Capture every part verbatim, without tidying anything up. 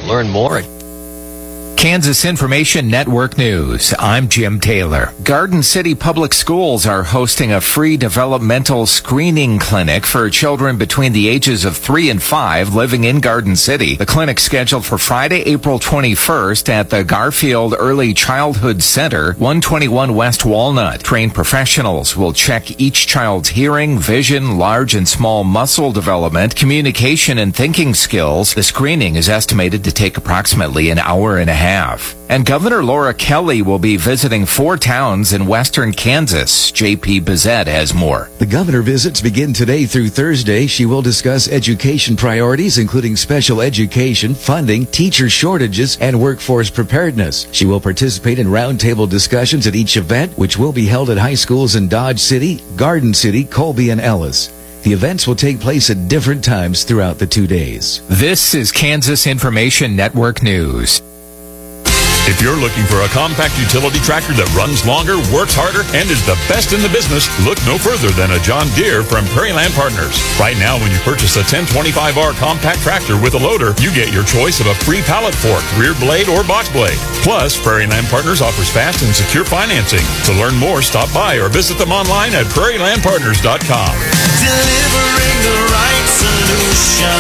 Learn more at Kansas Information Network News. I'm Jim Taylor. Garden City Public Schools are hosting a free developmental screening clinic for children between the ages of three and five living in Garden City. The clinic's scheduled for Friday, April twenty-first at the Garfield Early Childhood Center, one twenty-one West Walnut. Trained professionals will check each child's hearing, vision, large and small muscle development, communication, and thinking skills. The screening is estimated to take approximately an hour and a half. And Governor Laura Kelly will be visiting four towns in western Kansas. J P Bezet has more. The governor visits begin today through Thursday. She will discuss education priorities, including special education, funding, teacher shortages, and workforce preparedness. She will participate in roundtable discussions at each event, which will be held at high schools in Dodge City, Garden City, Colby, and Ellis. The events will take place at different times throughout the two days. This is Kansas Information Network News. If you're looking for a compact utility tractor that runs longer, works harder, and is the best in the business, look no further than a John Deere from Prairie Land Partners. Right now, when you purchase a ten twenty-five R compact tractor with a loader, you get your choice of a free pallet fork, rear blade, or box blade. Plus, Prairie Land Partners offers fast and secure financing. To learn more, stop by or visit them online at prairie land partners dot com. Delivering the right solution.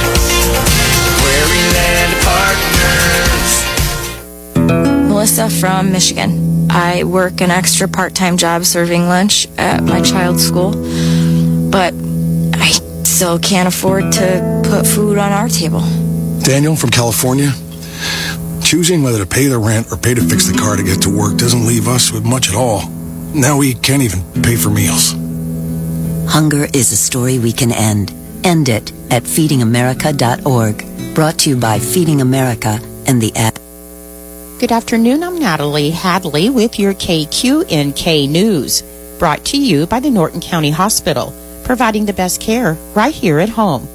Prairie Land Partners. Melissa from Michigan. I work an extra part-time job serving lunch at my child's school, but I still can't afford to put food on our table. Daniel from California. Choosing whether to pay the rent or pay to fix the car to get to work doesn't leave us with much at all. Now we can't even pay for meals. Hunger is a story we can end. End it at feeding america dot org. Brought to you by Feeding America and the app. Good afternoon, I'm Natalie Hadley with your K Q N K News, brought to you by the Norton County Hospital, providing the best care right here at home.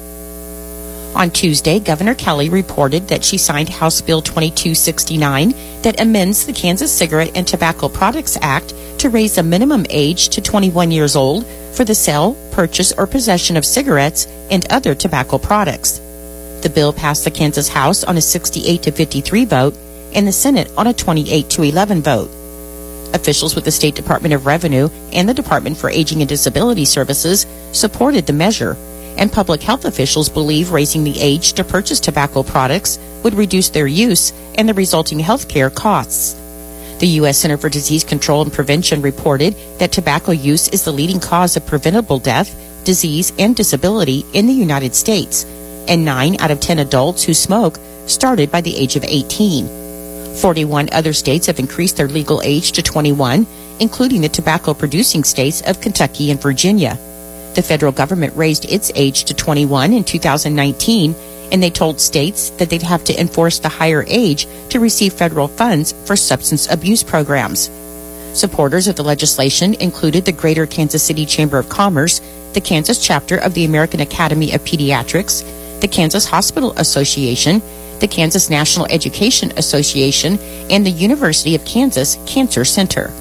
On Tuesday, Governor Kelly reported that she signed House Bill twenty-two sixty-nine that amends the Kansas Cigarette and Tobacco Products Act to raise the minimum age to twenty-one years old for the sale, purchase, or possession of cigarettes and other tobacco products. The bill passed the Kansas House on a sixty-eight to fifty-three vote and the Senate on a twenty-eight to eleven vote. Officials with the State Department of Revenue and the Department for Aging and Disability Services supported the measure, and public health officials believe raising the age to purchase tobacco products would reduce their use and the resulting health care costs. The U S Center for Disease Control and Prevention reported that tobacco use is the leading cause of preventable death, disease, and disability in the United States, and nine out of ten adults who smoke started by the age of eighteen. forty-one other states have increased their legal age to twenty-one, including the tobacco-producing states of Kentucky and Virginia. The federal government raised its age to twenty-one in two thousand nineteen, and they told states that they'd have to enforce the higher age to receive federal funds for substance abuse programs. Supporters of the legislation included the Greater Kansas City Chamber of Commerce, the Kansas chapter of the American Academy of Pediatrics, the Kansas Hospital Association, the Kansas National Education Association, and the University of Kansas Cancer Center.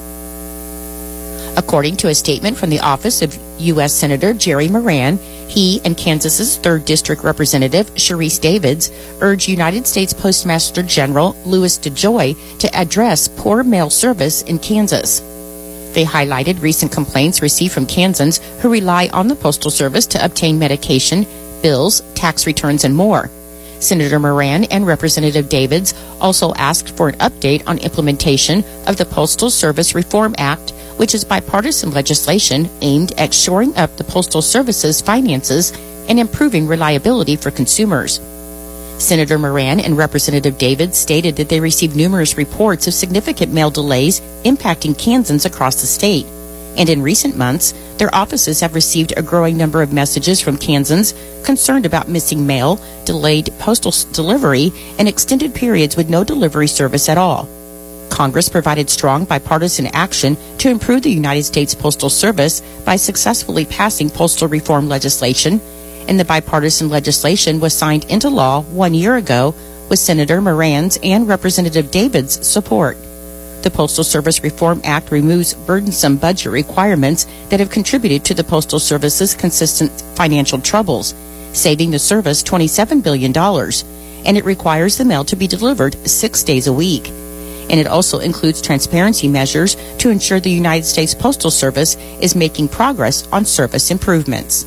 According to a statement from the office of U S Senator Jerry Moran, he and Kansas's third District Representative Sharice Davids urged United States Postmaster General Louis DeJoy to address poor mail service in Kansas. They highlighted recent complaints received from Kansans who rely on the Postal Service to obtain medication, bills, tax returns, and more. Senator Moran and Representative Davids also asked for an update on implementation of the Postal Service Reform Act, which is bipartisan legislation aimed at shoring up the Postal Service's finances and improving reliability for consumers. Senator Moran and Representative Davids stated that they received numerous reports of significant mail delays impacting Kansans across the state. And in recent months, their offices have received a growing number of messages from Kansans concerned about missing mail, delayed postal delivery, and extended periods with no delivery service at all. Congress provided strong bipartisan action to improve the United States Postal Service by successfully passing postal reform legislation, and the bipartisan legislation was signed into law one year ago with Senator Moran's and Representative Davids' support. The Postal Service Reform Act removes burdensome budget requirements that have contributed to the Postal Service's consistent financial troubles, saving the service twenty-seven billion dollars, and it requires the mail to be delivered six days a week. And it also includes transparency measures to ensure the United States Postal Service is making progress on service improvements.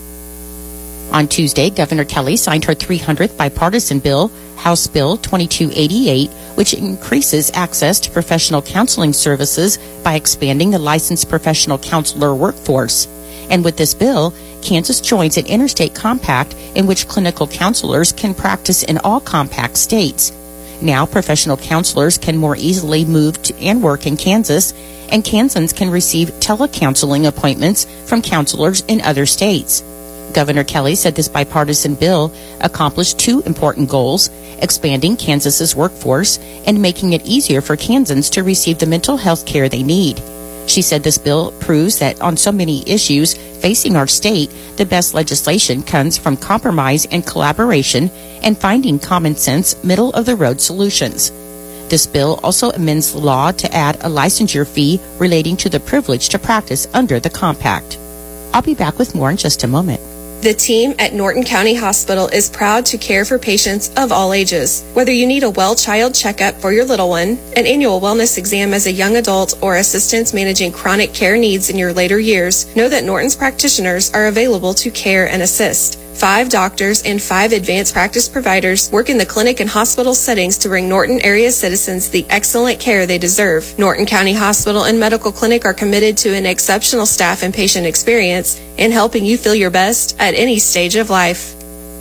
On Tuesday, Governor Kelly signed her three hundredth bipartisan bill, House Bill twenty-two eighty-eight, which increases access to professional counseling services by expanding the licensed professional counselor workforce. And with this bill, Kansas joins an interstate compact in which clinical counselors can practice in all compact states. Now, professional counselors can more easily move to and work in Kansas, and Kansans can receive telecounseling appointments from counselors in other states. Governor Kelly said this bipartisan bill accomplished two important goals: expanding Kansas's workforce and making it easier for Kansans to receive the mental health care they need. She said this bill proves that on so many issues facing our state, the best legislation comes from compromise and collaboration and finding common sense, middle-of-the-road solutions. This bill also amends the law to add a licensure fee relating to the privilege to practice under the compact. I'll be back with more in just a moment. The team at Norton County Hospital is proud to care for patients of all ages. Whether you need a well child checkup for your little one, an annual wellness exam as a young adult, or assistance managing chronic care needs in your later years, know that Norton's practitioners are available to care and assist. Five doctors and five advanced practice providers work in the clinic and hospital settings to bring Norton area citizens the excellent care they deserve. Norton County Hospital and Medical Clinic are committed to an exceptional staff and patient experience in helping you feel your best at any stage of life.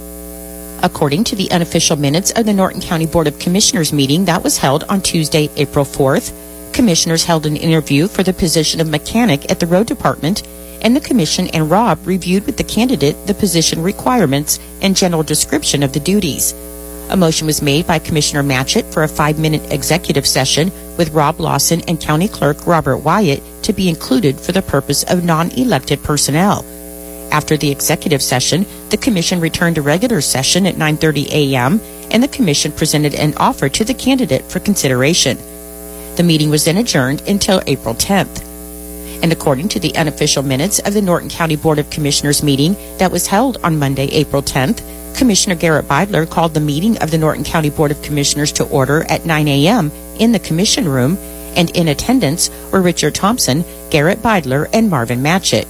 According to the unofficial minutes of the Norton County Board of Commissioners meeting that was held on Tuesday, April fourth, commissioners held an interview for the position of mechanic at the road department, and the commission and Rob reviewed with the candidate the position requirements and general description of the duties. A motion was made by Commissioner Matchett for a five-minute executive session with Rob Lawson and County Clerk Robert Wyatt to be included for the purpose of non-elected personnel. After the executive session, the commission returned to regular session at nine thirty a.m., and the commission presented an offer to the candidate for consideration. The meeting was then adjourned until April tenth. And according to the unofficial minutes of the Norton County Board of Commissioners meeting that was held on Monday, April tenth, Commissioner Garrett Beidler called the meeting of the Norton County Board of Commissioners to order at nine a.m. in the commission room, and in attendance were Richard Thompson, Garrett Beidler, and Marvin Matchett.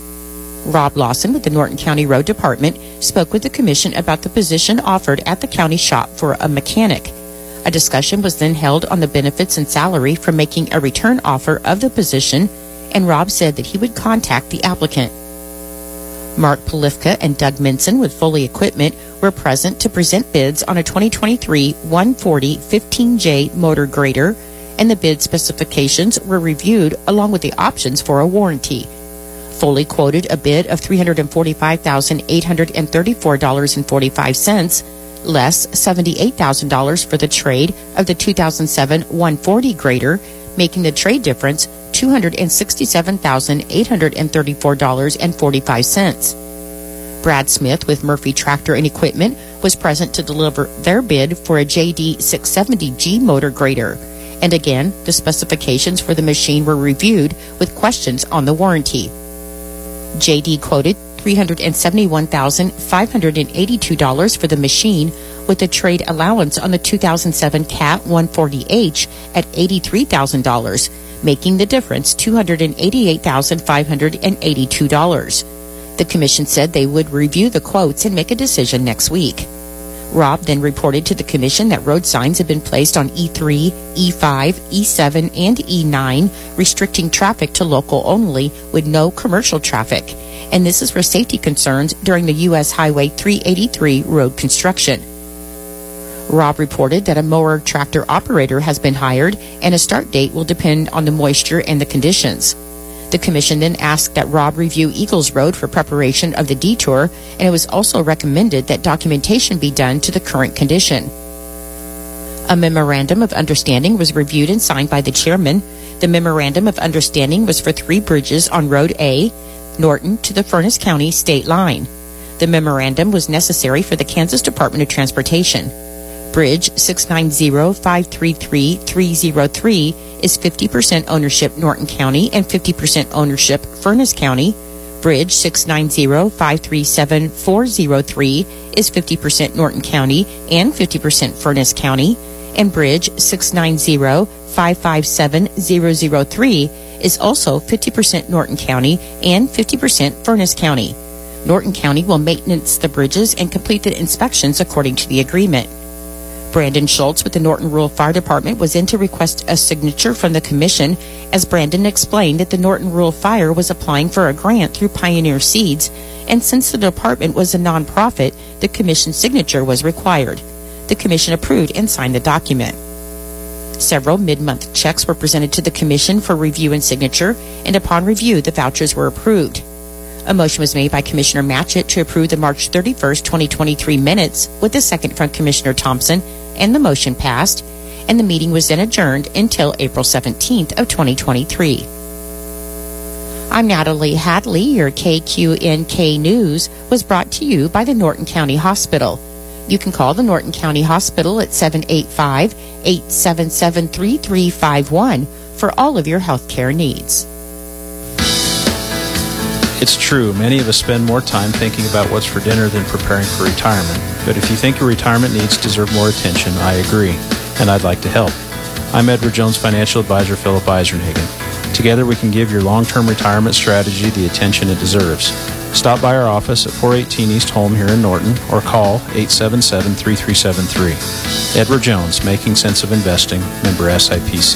Rob Lawson with the Norton County Road Department spoke with the commission about the position offered at the county shop for a mechanic. A discussion was then held on the benefits and salary for making a return offer of the position, and Rob said that he would contact the applicant. Mark Polifka and Doug Minson with Foley Equipment were present to present bids on a twenty twenty-three one forty fifteen J motor grader, and the bid specifications were reviewed along with the options for a warranty. Foley quoted a bid of three hundred forty-five thousand eight hundred thirty-four dollars and forty-five cents, less seventy-eight thousand dollars for the trade of the two thousand seven one forty grader, making the trade difference two hundred sixty-seven thousand eight hundred thirty-four dollars and forty-five cents. Brad Smith with Murphy Tractor and Equipment was present to deliver their bid for a J D six seventy G motor grader. And again, the specifications for the machine were reviewed with questions on the warranty. J D quoted three hundred seventy-one thousand five hundred eighty-two dollars for the machine, with a trade allowance on the two thousand seven Cat one forty H at eighty-three thousand dollars, making the difference two hundred eighty-eight thousand five hundred eighty-two dollars. The commission said they would review the quotes and make a decision next week. Rob then reported to the commission that road signs have been placed on E three, E five, E seven, and E nine, restricting traffic to local only with no commercial traffic. And this is for safety concerns during the U S Highway three eighty-three road construction. Rob reported that a mower tractor operator has been hired, and a start date will depend on the moisture and the conditions. The commission then asked that Rob review Eagles Road for preparation of the detour, and it was also recommended that documentation be done to the current condition. A memorandum of understanding was reviewed and signed by the chairman. The memorandum of understanding was for three bridges on Road A, Norton to the Furnace County state line. The memorandum was necessary for the Kansas Department of Transportation. Bridge six nine zero five three three three zero three is fifty percent ownership Norton County and fifty percent ownership Furnace County. Bridge six nine zero five three seven four zero three is fifty percent Norton County and fifty percent Furness County, and Bridge six nine zero, five five seven, zero zero three is also fifty percent Norton County and fifty percent Furness County. Norton County will maintenance the bridges and complete the inspections according to the agreement. Brandon Schultz with the Norton Rural Fire Department was in to request a signature from the Commission, as Brandon explained that the Norton Rural Fire was applying for a grant through Pioneer Seeds, and since the department was a nonprofit, the Commission's signature was required. The Commission approved and signed the document. Several mid-month checks were presented to the Commission for review and signature, and upon review, the vouchers were approved. A motion was made by Commissioner Matchett to approve the March thirty-first, twenty twenty-three minutes, with a second from Commissioner Thompson, and the motion passed, and the meeting was then adjourned until April seventeenth of twenty twenty-three. I'm Natalie Hadley. Your K Q N K News was brought to you by the Norton County Hospital. You can call the Norton County Hospital at seven eight five, eight seven seven, three three five one for all of your health care needs. It's true, many of us spend more time thinking about what's for dinner than preparing for retirement. But if you think your retirement needs deserve more attention, I agree, and I'd like to help. I'm Edward Jones Financial Advisor Philip Eisenhagen. Together we can give your long-term retirement strategy the attention it deserves. Stop by our office at four eighteen East Holm here in Norton, or call eight seven seven, three three seven three. Edward Jones, Making Sense of Investing, member S I P C.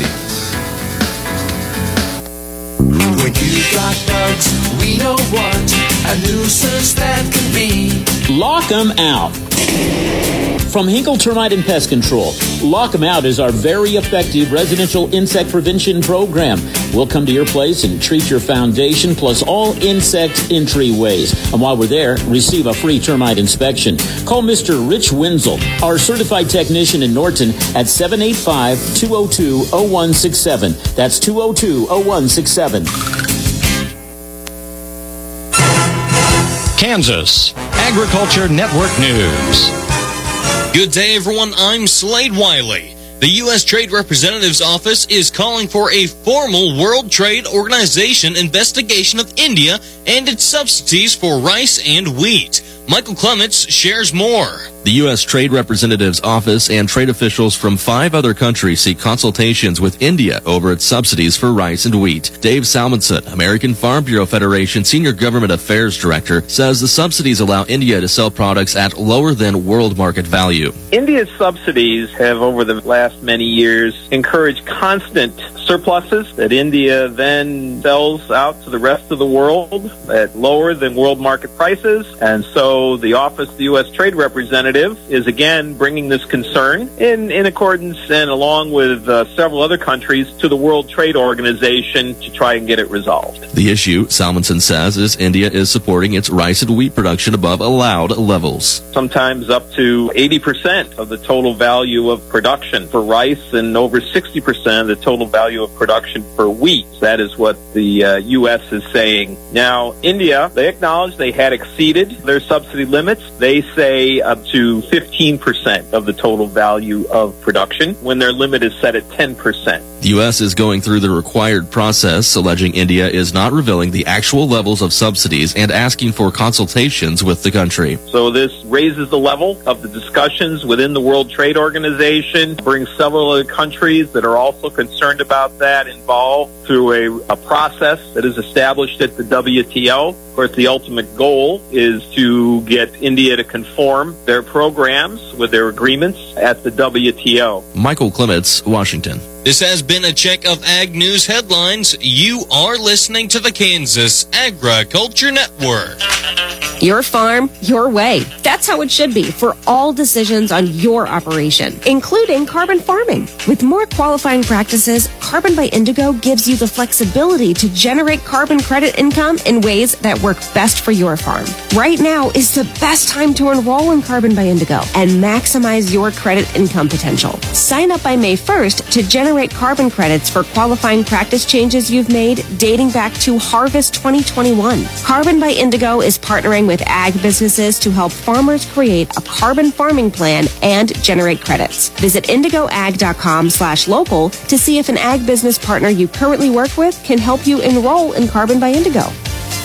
When you got bugs, we know what a nuisance that can be. Lock 'em out. From Hinkle Termite and Pest Control, Lock 'em Out is our very effective residential insect prevention program. We'll come to your place and treat your foundation plus all insect entryways. And while we're there, receive a free termite inspection. Call Mister Rich Wenzel, our certified technician in Norton, at seven eight five, two oh two, oh one six seven. That's two oh two, oh one six seven. Kansas Agriculture Network News. Good day, everyone. I'm Slade Wiley. The U S Trade Representative's Office is calling for a formal World Trade Organization investigation of India and its subsidies for rice and wheat. Michael Clements shares more. The U S Trade Representative's Office and trade officials from five other countries seek consultations with India over its subsidies for rice and wheat. Dave Salmonson, American Farm Bureau Federation Senior Government Affairs Director, says the subsidies allow India to sell products at lower than world market value. India's subsidies have, over the last many years, encouraged constant surpluses that India then sells out to the rest of the world at lower than world market prices. And so the Office of the U S Trade Representative is again bringing this concern in, in accordance and along with uh, several other countries to the World Trade Organization to try and get it resolved. The issue, Salmonson says, is India is supporting its rice and wheat production above allowed levels. Sometimes up to eighty percent of the total value of production for rice and over sixty percent of the total value of production for wheat. That is what the uh, U S is saying. Now, India, they acknowledge they had exceeded their subsidy limits. They say up to fifteen percent of the total value of production when their limit is set at ten percent. The U S is going through the required process, alleging India is not revealing the actual levels of subsidies and asking for consultations with the country. So this raises the level of the discussions within the World Trade Organization, brings several other countries that are also concerned about that involved through a, a process that is established at the W T O. Of course, the ultimate goal is to get India to conform their programs with their agreements at the W T O. Michael Clements, Washington. This has been a check of Ag News headlines. You are listening to the Kansas Agriculture Network. Your farm, your way. That's how it should be for all decisions on your operation, including carbon farming. With more qualifying practices, Carbon by Indigo gives you the flexibility to generate carbon credit income in ways that work best for your farm. Right now is the best time to enroll in Carbon by Indigo and maximize your credit income potential. Sign up by May first to generate carbon credits for qualifying practice changes you've made dating back to Harvest twenty twenty-one. Carbon by Indigo is partnering with ag businesses to help farmers create a carbon farming plan and generate credits. Visit indigoag.com slash local to see if an ag business partner you currently work with can help you enroll in Carbon by Indigo.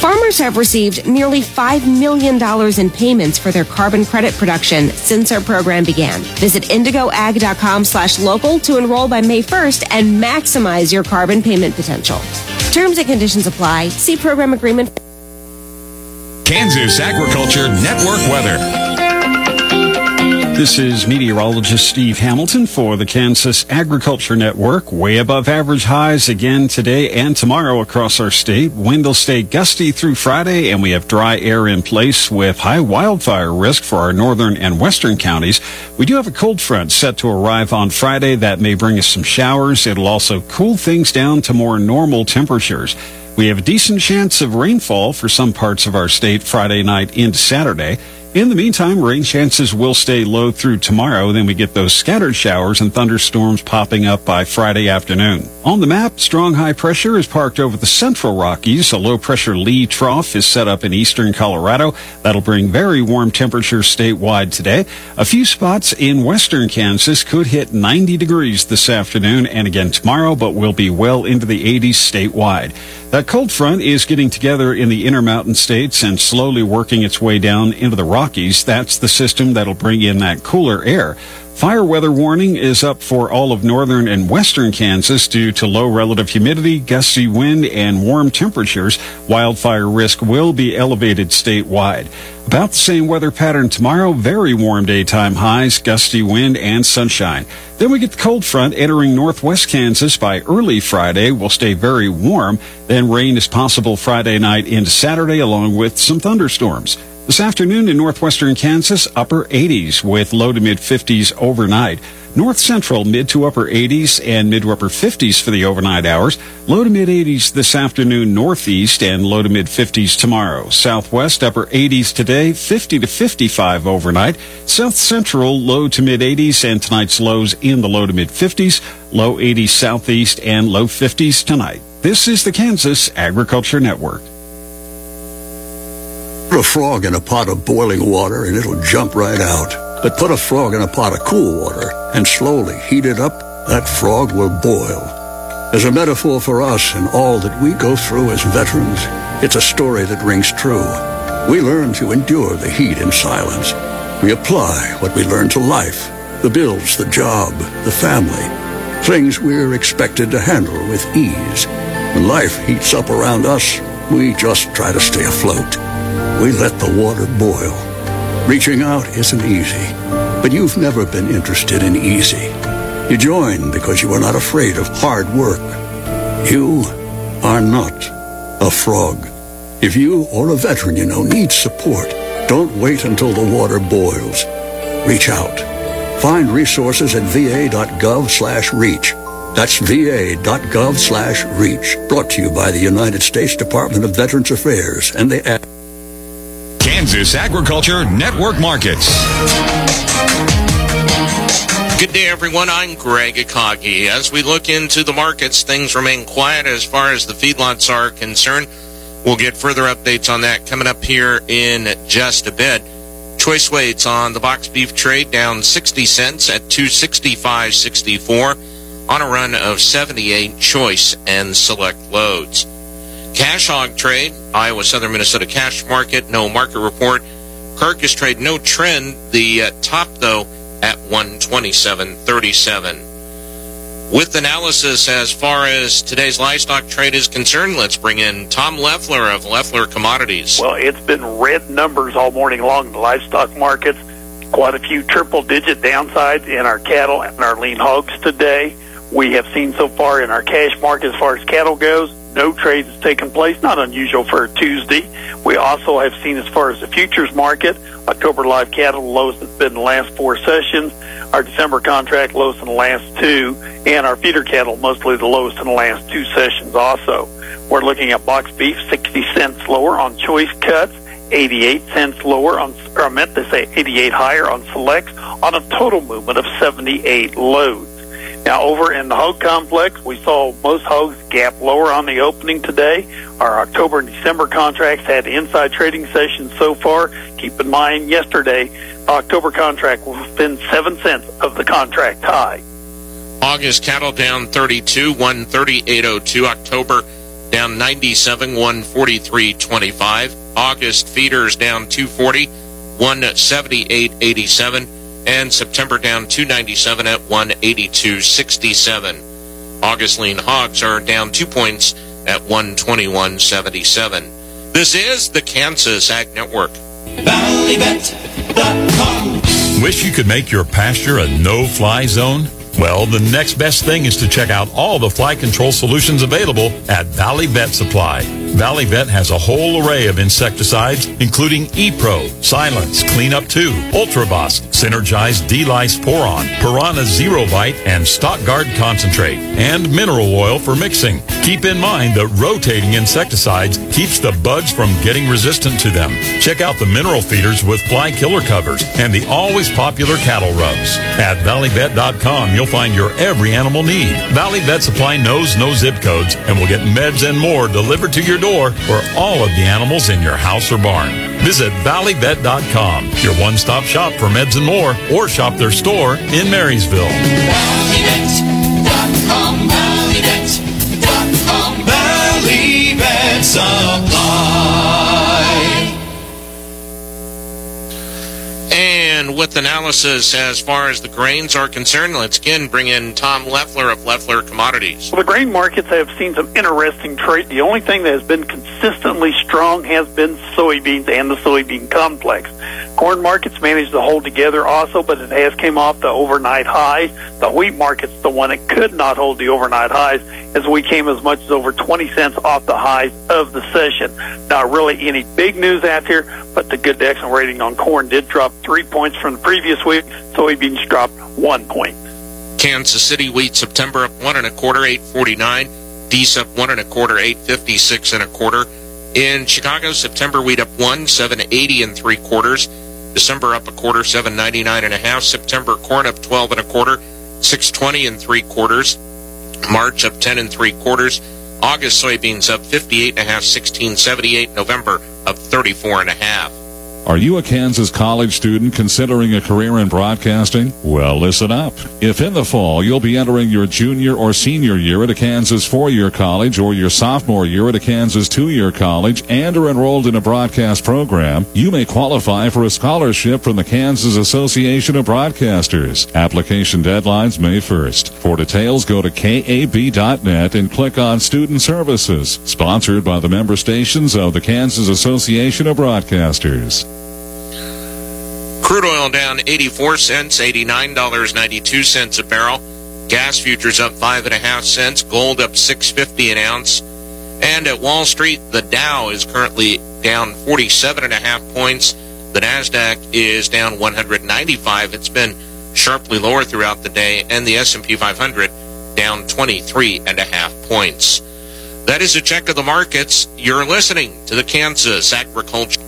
Farmers have received nearly five million dollars in payments for their carbon credit production since our program began. Visit indigoag.com slash local to enroll by May first and maximize your carbon payment potential. Terms and conditions apply. See program agreement. Kansas Agriculture Network weather. This is meteorologist Steve Hamilton for the Kansas Agriculture Network. Way above average highs again today and tomorrow across our state. Wind will stay gusty through Friday, and we have dry air in place with high wildfire risk for our northern and western counties. We do have a cold front set to arrive on Friday that may bring us some showers. It'll also cool things down to more normal temperatures. We have a decent chance of rainfall for some parts of our state Friday night into Saturday. In the meantime, rain chances will stay low through tomorrow. Then we get those scattered showers and thunderstorms popping up by Friday afternoon. On the map, strong high pressure is parked over the central Rockies. A low-pressure Lee trough is set up in eastern Colorado. That'll bring very warm temperatures statewide today. A few spots in western Kansas could hit ninety degrees this afternoon and again tomorrow, but will be well into the eighties statewide. That cold front is getting together in the Intermountain states and slowly working its way down into the Rockies. That's the system that'll bring in that cooler air. Fire weather warning is up for all of northern and western Kansas due to low relative humidity, gusty wind, and warm temperatures. Wildfire risk will be elevated statewide. About the same weather pattern tomorrow. Very warm daytime highs, gusty wind, and sunshine. Then we get the cold front entering northwest Kansas by early Friday. Will stay very warm. Then rain is possible Friday night into Saturday, along with some thunderstorms. This afternoon in northwestern Kansas, upper eighties with low to mid fifties overnight. North Central, mid to upper eighties and mid to upper fifties for the overnight hours. Low to mid eighties this afternoon northeast and low to mid fifties tomorrow. Southwest, upper eighties today, fifty to fifty-five overnight. South Central, low to mid eighties and tonight's lows in the low to mid fifties. Low eighties southeast and low fifties tonight. This is the Kansas Agriculture Network. Put a frog in a pot of boiling water and it'll jump right out. But put a frog in a pot of cool water and slowly heat it up, that frog will boil. As a metaphor for us and all that we go through as veterans, it's a story that rings true. We learn to endure the heat in silence. We apply what we learn to life, the bills, the job, the family, things we're expected to handle with ease. When life heats up around us, we just try to stay afloat. We let the water boil. Reaching out isn't easy, but you've never been interested in easy. You join because you are not afraid of hard work. You are not a frog. If you or a veteran you know needs support, don't wait until the water boils. Reach out. Find resources at va.gov slash reach. That's va.gov slash reach. Brought to you by the United States Department of Veterans Affairs and the app. Kansas Agriculture Network Markets. Good day, everyone. I'm Greg Akagi. As we look into the markets, things remain quiet as far as the feedlots are concerned. We'll get further updates on that coming up here in just a bit. Choice weights on the box beef trade down sixty cents at two sixty-five sixty-four on a run of seventy-eight choice and select loads. Cash hog trade, Iowa Southern Minnesota cash market, no market report. Carcass trade, no trend. The uh, top, though, at one twenty-seven thirty-seven. With analysis as far as today's livestock trade is concerned, let's bring in Tom Leffler of Leffler Commodities. Well, it's been red numbers all morning long in the livestock markets. Quite a few triple-digit downsides in our cattle and our lean hogs today. We have seen so far in our cash market as far as cattle goes, no trades has taken place, not unusual for a Tuesday. We also have seen as far as the futures market, October live cattle, the lowest it's been in the last four sessions. Our December contract, lowest in the last two. And our feeder cattle, mostly the lowest in the last two sessions also. We're looking at box beef, sixty cents lower on choice cuts, eighty-eight cents lower on, or I meant to say eighty-eight higher on selects, on a total movement of seventy-eight loads. Now, over in the hog complex, we saw most hogs gap lower on the opening today. Our October and December contracts had inside trading sessions so far. Keep in mind, yesterday, the October contract will spend seven cents of the contract high. August cattle down thirty-two, one thirty-eight oh two. October down ninety-seven, one forty-three twenty-five. August feeders down two forty, one seventy-eight eighty-seven. And September down two ninety-seven at one eighty-two sixty-seven. August lean hogs are down two points at one twenty-one seventy-seven. This is the Kansas Ag Network. Valley Bet dot com. Wish you could make your pasture a no-fly zone? Well, the next best thing is to check out all the fly control solutions available at Valley Vet Supply. Valley Vet has a whole array of insecticides, including E-Pro, Silence, Cleanup two, Ultravox, Synergize D-Lice Poron, Piranha Zero Bite, and Stockguard Concentrate, and mineral oil for mixing. Keep in mind that rotating insecticides keeps the bugs from getting resistant to them. Check out the mineral feeders with fly killer covers and the always popular cattle rubs. At Valley Vet dot com, you'll find your every animal need. Valley Vet Supply knows no zip codes and will get meds and more delivered to your door for all of the animals in your house or barn. Visit Valley Vet dot com, your one-stop shop for meds and more, or shop their store in Marysville. Valley Vet dot com, Valley Vet dot com, Valley Vet Supply. And with analysis as far as the grains are concerned, let's again bring in Tom Leffler of Leffler Commodities. Well, the grain markets have seen some interesting trade. The only thing that has been consistently strong has been soybeans and the soybean complex. Corn markets managed to hold together also, but it has came off the overnight high. The wheat market's the one that could not hold the overnight highs, as we came as much as over twenty cents off the highs of the session. Not really any big news out here, but the good excellent rating on corn did drop three points from the previous week. Soybeans dropped one point. Kansas City wheat September up one and a quarter, eight forty-nine. D S up one and a quarter, eight fifty-six and a quarter. In Chicago, September wheat up one, seven eighty and three quarters. December up a quarter, seven ninety-nine and a half. September corn up twelve and a quarter, six twenty and three quarters. March up ten and three quarters. August soybeans up fifty-eight and a half, sixteen seventy-eight. November up thirty-four and a half. Are you a Kansas college student considering a career in broadcasting? Well, listen up. If in the fall you'll be entering your junior or senior year at a Kansas four-year college or your sophomore year at a Kansas two-year college and are enrolled in a broadcast program, you may qualify for a scholarship from the Kansas Association of Broadcasters. Application deadlines May first. For details, go to K A B dot net and click on Student Services. Sponsored by the member stations of the Kansas Association of Broadcasters. Crude oil down eighty-four cents, eighty-nine ninety-two a barrel. Gas futures up five and a half cents. Gold up six fifty an ounce. And at Wall Street, the Dow is currently down forty-seven and a half points. The Nasdaq is down one hundred ninety-five. It's been sharply lower throughout the day. And the S and P five hundred down twenty-three and a half points. That is a check of the markets. You're listening to the Kansas Agriculture.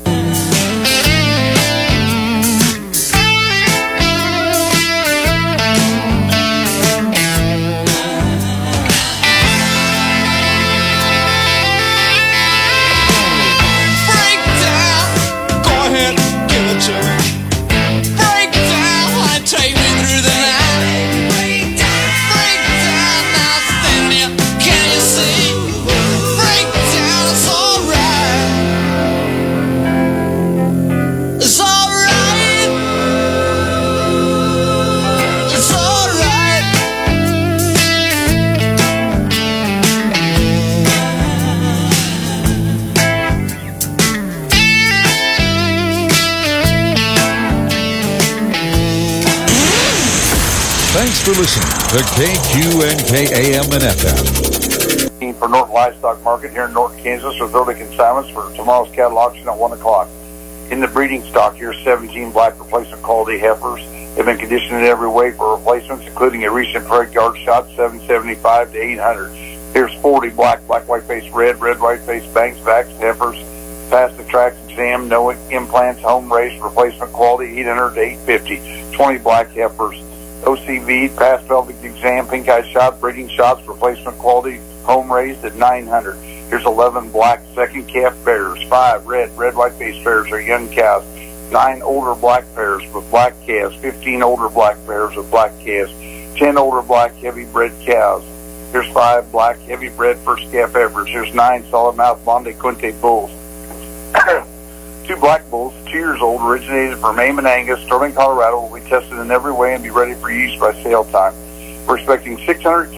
Thanks for listening to K Q N K A M and F M. For Norton Livestock Market here in Norton, Kansas, with early consignments for tomorrow's cattle auction at one o'clock. In the breeding stock, here's seventeen black replacement quality heifers. They've been conditioned in every way for replacements, including a recent Prairie Guard shot, seven seventy-five to eight hundred. Here's forty black, black, white face red, red, white face banks, backs, heifers. Passed the tracks exam, no implants, home race, replacement quality, eight hundred to eight fifty. twenty black heifers. O C V, past pelvic exam, pink eye shot, breeding shots, replacement quality, home raised at nine hundred. Here's eleven black second calf pairs, five red, red, white face pairs are young calves, nine older black pairs with black calves, fifteen older black pairs with black calves, ten older black heavy bred calves, Here's five black, heavy-bred first calf heifers. Here's nine solid-mouth Monte Quinte bulls. Two black bulls, two years old, originated from Amon Angus, Sterling, Colorado, will be tested in every way and be ready for use by sale time. We're expecting six hundred